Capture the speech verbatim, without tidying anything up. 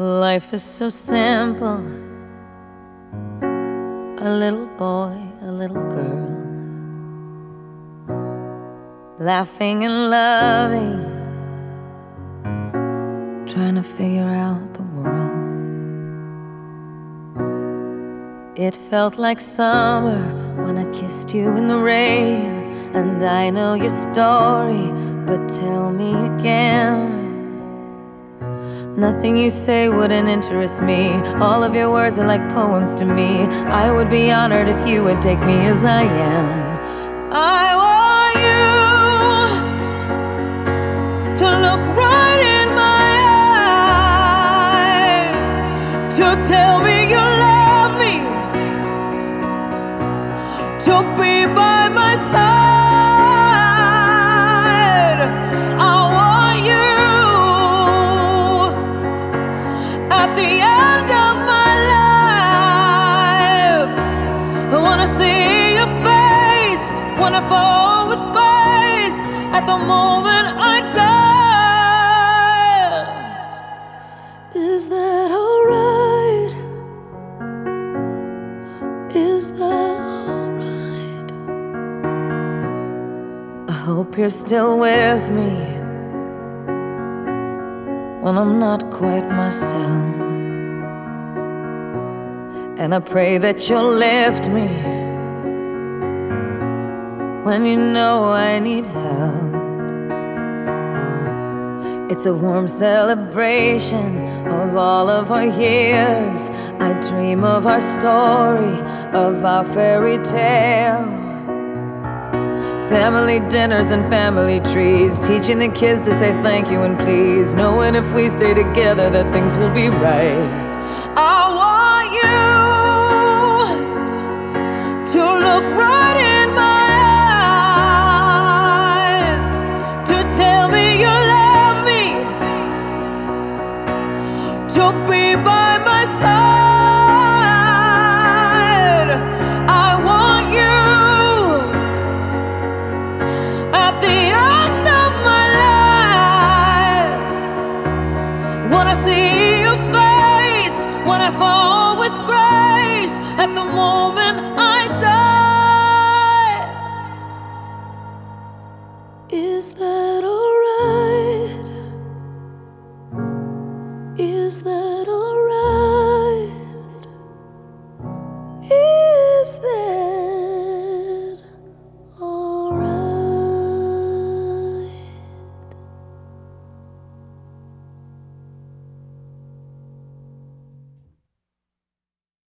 Life is so simple. A little boy, a little girl, laughing and loving, trying to figure out the world. It felt like summer when I kissed you in the rain. And I know your story, but tell me again. Nothing you say wouldn't interest me. All of your words are like poems to me. I would be honored if you would take me as I am. I want you to look right in my eyes, to tell me you love me, to be by my side. Wanna fall with grace at the moment I die. Is that alright? Is that alright? I hope you're still with me when I'm not quite myself. And I pray that you'll lift me when you know I need help. It's a warm celebration of all of our years. I dream of our story, of our fairy tale. Family dinners and family trees, teaching the kids to say thank you and please, knowing if we stay together that things will be right. I want you to look right